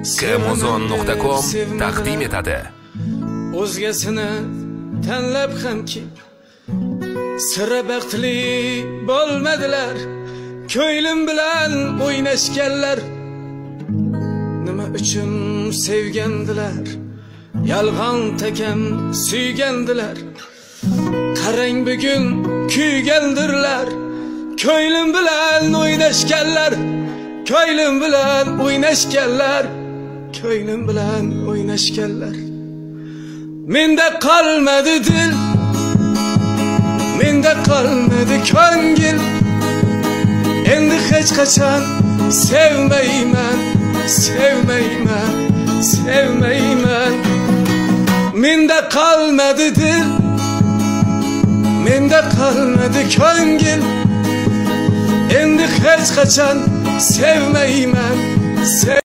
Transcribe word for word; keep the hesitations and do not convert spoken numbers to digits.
Kmozon nuqta com taqdim etadi. O'zgasini tanlab hamki sira baxtli bo'lmadilar. Ko'nglim bilan o'ynashganlar nima uchun sevgandilar? Yalg'on takam suygandilar. Qarang bugun kuygandirlar. Ko'nglim bilan o'ynashganlar, ko'nglim bilan o'ynashganlar, ko'nglim bilan o'ynashganlar. Menda qolmadi dil, menda qolmadi ko'ngil. Endi hech qachon sevmayman, sevmayman, sevmayman. Menda qolmadi dil, menda qolmadi ko'ngil. Endi hech qachon sevmayman.